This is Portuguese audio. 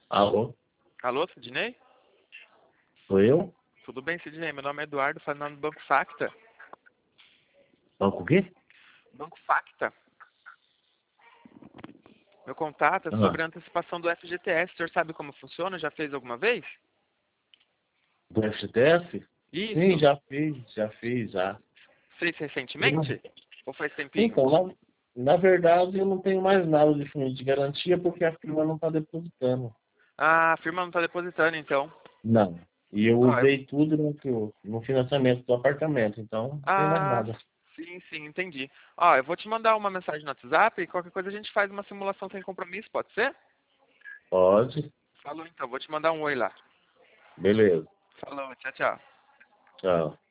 Alô? Alô, Sidney? Sou eu? Tudo bem, Sidney? Meu nome é Eduardo, falando do Banco Facta. Banco o quê? Banco Facta. Meu contato é Ah, sobre a antecipação do FGTS. O senhor sabe como funciona? Já fez alguma vez? do FGTS? Sim, Isso. já fiz, já. Fez recentemente? Ou faz tempinho? Então, na verdade, eu não tenho mais nada de fundo de garantia porque a firma não está depositando. Ah, a firma não está depositando, então. Não. E eu Ó, usei tudo no financiamento do apartamento, então não tem mais Ah, nada. sim, sim, entendi. Ó, eu vou te mandar uma mensagem no WhatsApp e qualquer coisa a gente faz uma simulação sem compromisso, pode ser? Pode? Falou então, vou te mandar um oi lá. Beleza. Falou, tchau, tchau. Tchau.